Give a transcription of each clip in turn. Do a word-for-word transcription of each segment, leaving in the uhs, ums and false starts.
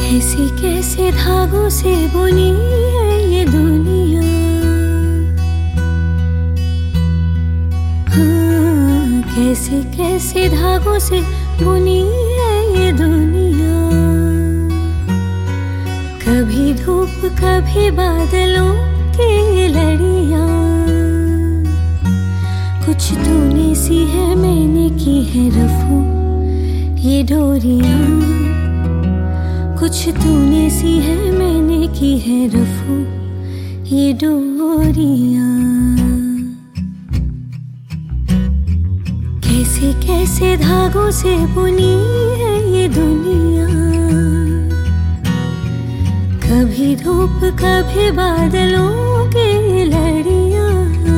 कैसे कैसे धागों से बुनी है ये दुनिया। हाँ, कैसे कैसे धागों से बुनी है ये दुनिया। कभी धूप कभी बादलों की लड़ियाँ। कुछ तूने सी है मैंने की है रफू ये डोरियाँ। कुछ तूने सी है मैंने की है रफू ये डोरियाँ। कैसे कैसे धागों से बुनी है ये दुनिया। कभी धूप कभी बादलों की लड़ियाँ।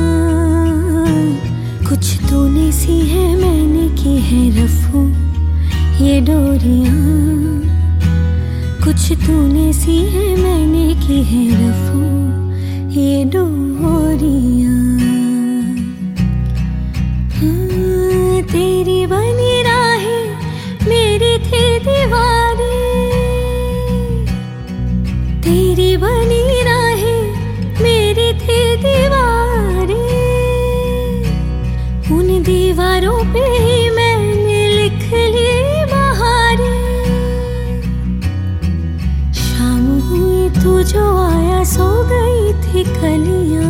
कुछ तूने सी है मैंने की है रफू ये डोरियाँ। कुछ तूने सी है मैंने की है रफू ये डोरियाँ। हाँ, तेरी बनी राहें मेरी थी दीवारें। तेरी बनी राहें मेरी थी दीवारें। उन दीवारों पे ही मैंने लिख ली बहारें। शाम हुई तू जो आया सो गई थी कलियां।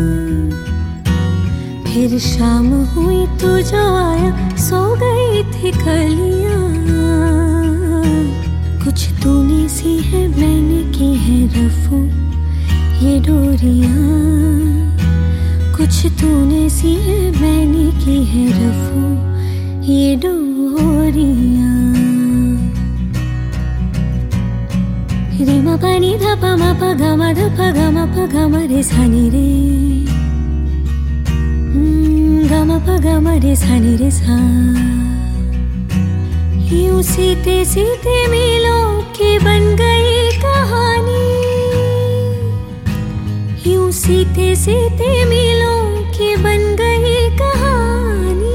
फिर शाम हुई तू जो आया सो गई थी कलियां। कुछ तूने सी है मैंने की है रफू ये डोरियां। कुछ तूने सी है मैंने की है रफू ये डोरियां। रे म प नि ध प म प ग म ध प ग म प ग म रे सा नि रे। ग म प ग म रे सा नि रे सा। यूं सीते सीते मीलों की बन गई कहानी। यूं सीते सीते मीलों की बन गई कहानी।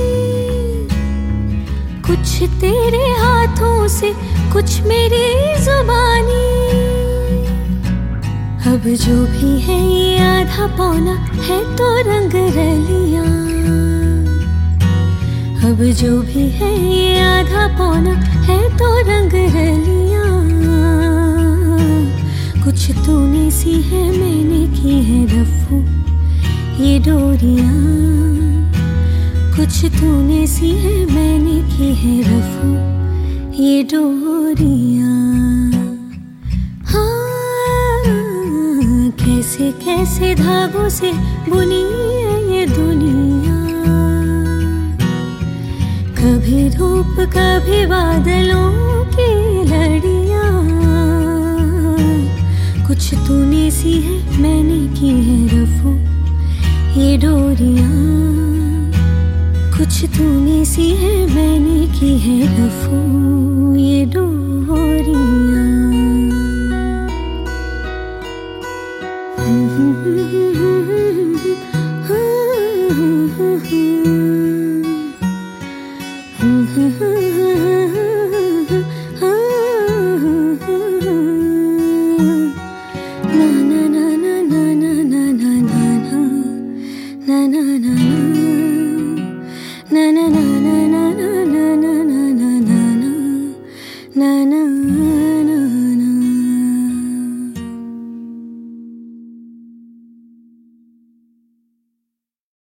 कुछ तेरे हाथों से कुछ मेरी जुबानी। अब जो भी है ये आधा पौना है तो रंग रलियां। अब जो भी है ये आधा पौना है तो रंग रलियां। कुछ तूने सी है मैंने की है रफू ये डोरियां। कुछ तूने सी है मैंने की है रफू ये डोरियां। हाँ, कैसे कैसे धागों से बुनी है ये दुनिया। कभी धूप कभी बादलों की लड़ियाँ। कुछ तूने सी है मैंने की है रफू ये डोरियाँ। कुछ तूने सी है मैंने की है रफू ये डोरियाँ। ना ना ना ना ना ना ना ना ना ना ना ना ना na na na na na na na na na na na na